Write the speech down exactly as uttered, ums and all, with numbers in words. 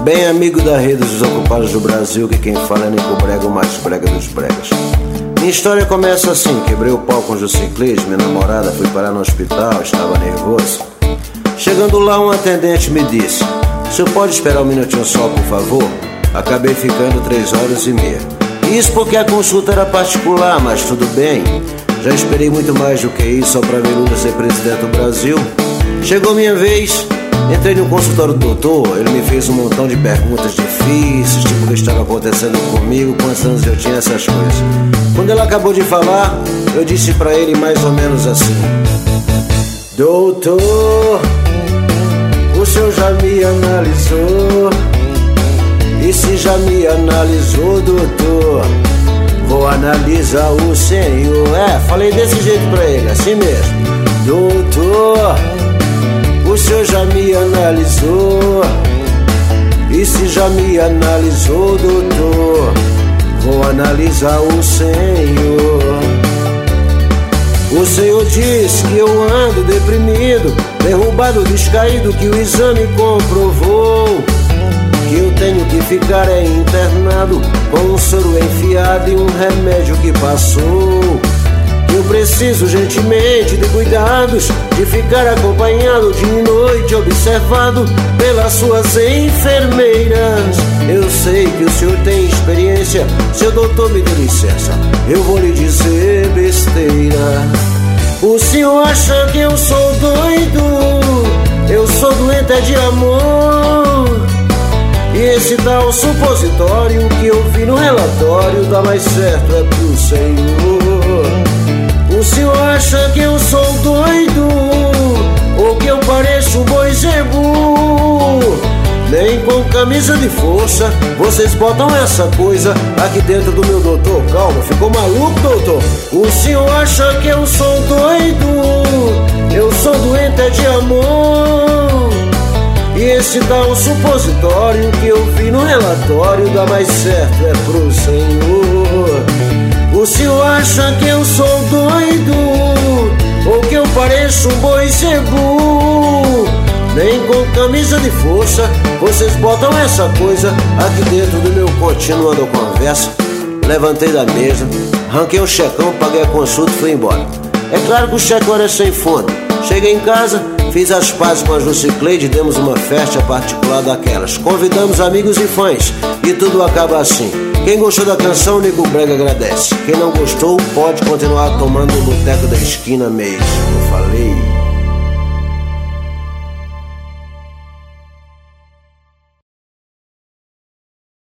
Bem amigo da rede dos desocupados do Brasil, que quem fala é Nico Brega, o mais brega dos bregas. Minha história começa assim: quebrei o pau com o Jussiclis, minha namorada, fui parar no hospital, estava nervoso. Chegando lá, um atendente me disse: o senhor pode esperar um minutinho só, por favor? Acabei ficando três horas e meia. Isso porque a consulta era particular, mas tudo bem. Já esperei muito mais do que isso só pra ver Lula ser presidente do Brasil. Chegou minha vez, entrei no consultório do doutor. Ele me fez um montão de perguntas difíceis, tipo o que estava acontecendo comigo, quantos anos eu tinha, essas coisas. Quando ela acabou de falar, eu disse pra ele mais ou menos assim: doutor, o senhor já me analisou? E se já me analisou, doutor, vou analisar o senhor. É, falei desse jeito pra ele, assim mesmo. Doutor, o senhor já me analisou? E se já me analisou, doutor, vou analisar o senhor. O senhor diz que eu ando deprimido, derrubado, descaído, que o exame comprovou que eu tenho que ficar é internado, com um soro enfiado e um remédio que passou. Que eu preciso urgentemente de cuidados, de ficar acompanhado dia e noite, observado pelas suas enfermeiras. Eu sei que o senhor tem experiência, seu doutor, me dê licença, eu vou lhe dizer besteira. O senhor acha que eu sou doido? Eu sou doente é de amor. E esse tal supositório que eu vi no relatório dá mais certo é pro senhor. O senhor acha que eu sou doido? Ou que eu pareço um boi zebu? Nem com camisa de força vocês botam essa coisa aqui dentro do meu doutor. Calma, ficou maluco, doutor? O senhor acha que eu sou doido? Eu sou doente é de amor. E esse tal supositório que eu vi no relatório dá mais certo é pro senhor. O senhor acha que eu sou doido? Ou que eu pareço um boi zebu? Nem com camisa de força vocês botam essa coisa aqui dentro do meu continuando a conversa. Levantei da mesa, arranquei o checão, paguei a consulta e fui embora. É claro que o checão era sem fundo. Cheguei em casa, fiz as pazes com a Jussicleide, demos uma festa particular daquelas. Convidamos amigos e fãs e tudo acaba assim. Quem gostou da canção, Nico Brega agradece. Quem não gostou, pode continuar tomando o boteco da esquina mesmo. Eu falei...